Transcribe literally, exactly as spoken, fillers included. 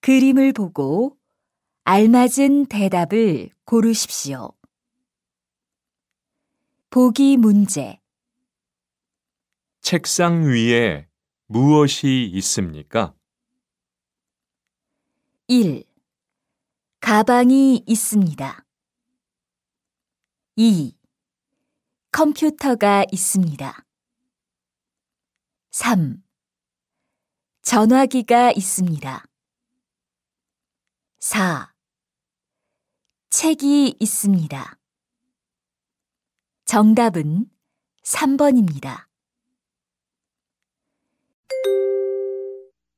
그림을 보고 알맞은 대답을 고르십시오. 보기 문제. 책상 위에 무엇이 있습니까? 일. 가방이 있습니다. 이. 컴퓨터가 있습니다. 삼. 전화기가 있습니다. 사. 책이 있습니다. 정답은 삼 번입니다.